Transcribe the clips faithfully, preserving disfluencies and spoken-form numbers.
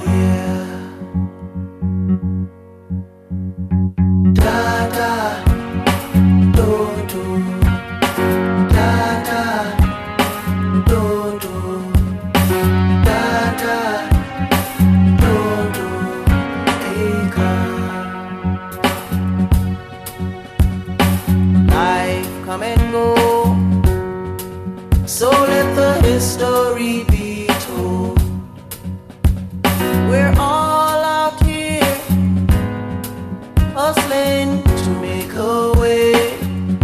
yeah. Da da, do do, da da, do do, da da, do do, acre. Life come and go, so let the history be told. We're all out here hustling to make a way.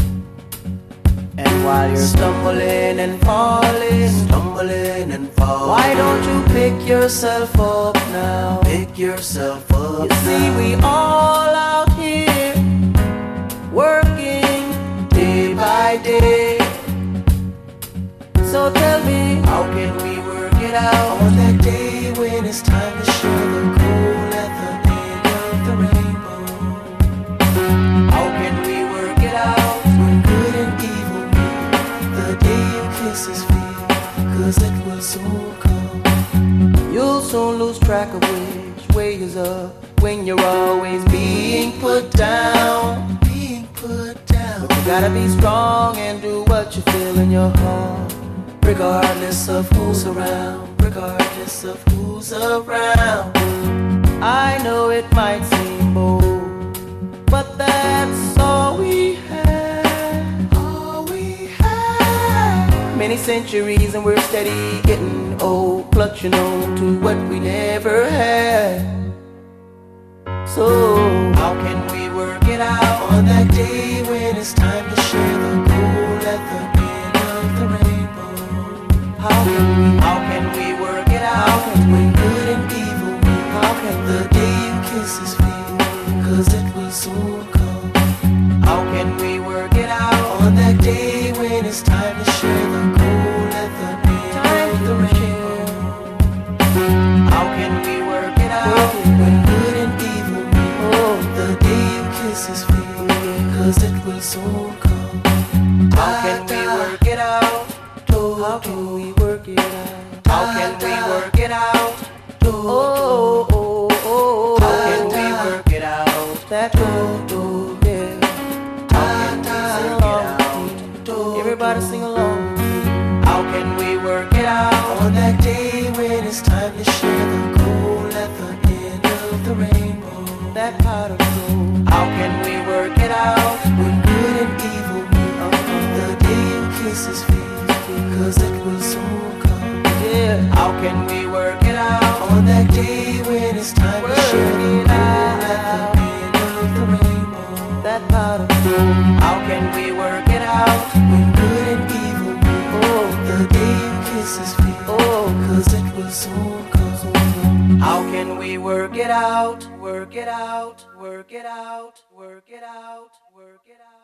And while you're stumbling and falling, stumbling and falling, why don't you pick yourself up now? Pick yourself up. You see, we all out here working day by day. So tell me, how can we work it out on that day when it's time to share the goal at the end of the rainbow? How can we work it out when good and evil meet the day you kiss his feet? Cause it will soon come. You'll soon lose track of which way is up when you're always being put down. Being put down. But you gotta be strong and do what you feel in your heart, regardless of who's around, regardless of who's around. I know it might seem bold, but that's all we have, all we have. Many centuries and we're steady getting old, clutching on to what we never had. So how can we work it out on that day when it's time to share the goal at the end of the rainbow? How can we, how can we work it out when good and evil meet? How can the day you kiss his feet? Cause it will soon come. How can we work it out on that day when it's time to share the goal at the end of the rainbow? How can we work it out when good and evil meet? Oh, the day you kiss his feet, cause it will soon come. How can we work it out? How can we work it out? How can we work it out? Oh, oh, oh, how can we work it out? That do, do, yeah. How can we sing along? Everybody sing along. How can we work it out on that day when it's time to share the goal at the end of the rainbow? That pot of gold. How can we work it out when good and evil meet? Uh-huh. The day you kiss his feet, cause it will soon come. Yeah. How can we work it out on that day when it's time work to share the goal at the end of the rainbow? That pot of gold. How can we work it out when good and evil meet? Oh, the day you kiss his feet. Oh, cause it will soon come. How can we work it out? Work it out, work it out, work it out, work it out.